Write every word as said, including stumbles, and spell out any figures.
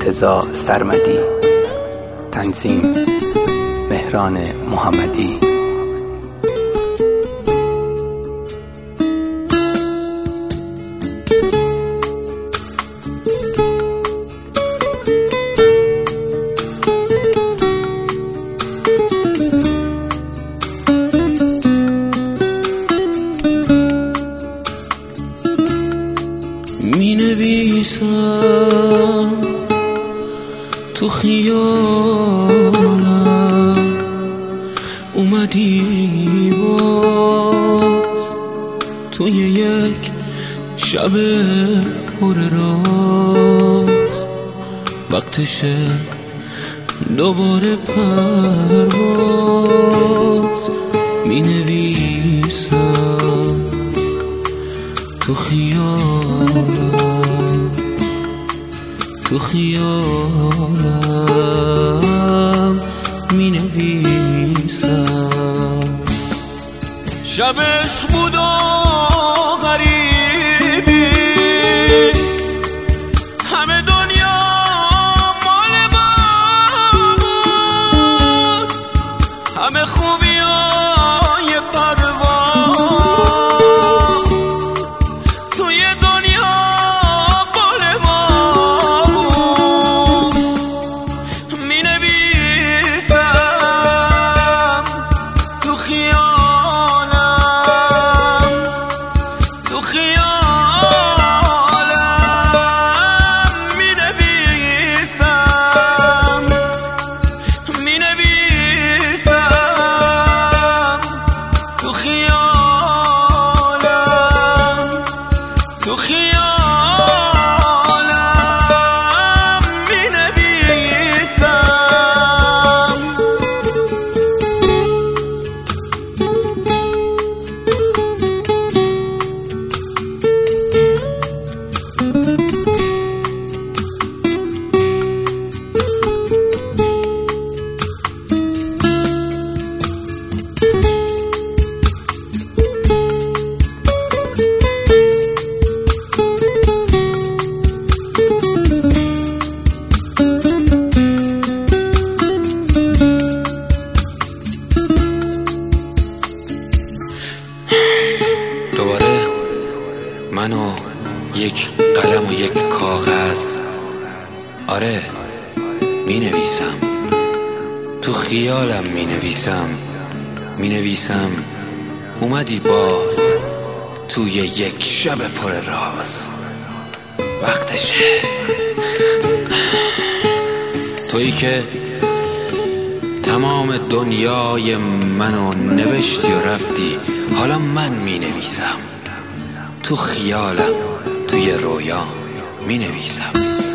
مرتضی سرمدی. تنظیم مهران محمدی. می نویسم تو خیالم، اومدی باز توی یک شب پر راز، وقتشه دوباره پرواز. می نویسم تو خیالم، تو خیالم می نویسم. شبش بود و غریبی، همه دنیا مال ما بود، همه خوبی های پرواز توی دنیا بال ما بود. می نویسم تو خیالم، تو خیالم می نویسم، می نویسم تو خیالم، تو خیالم می نویسم. دوباره من و یک قلم و یک کاغذ، آره می نویسم تو خیالم، می نویسم می نویسم اومدی باز توی یک شب پر راز، وقتشه. تویی که تمام دنیای منو نوشتی و رفتی، حالا من می نویسم تو خیالم، توی رویا می نویسم.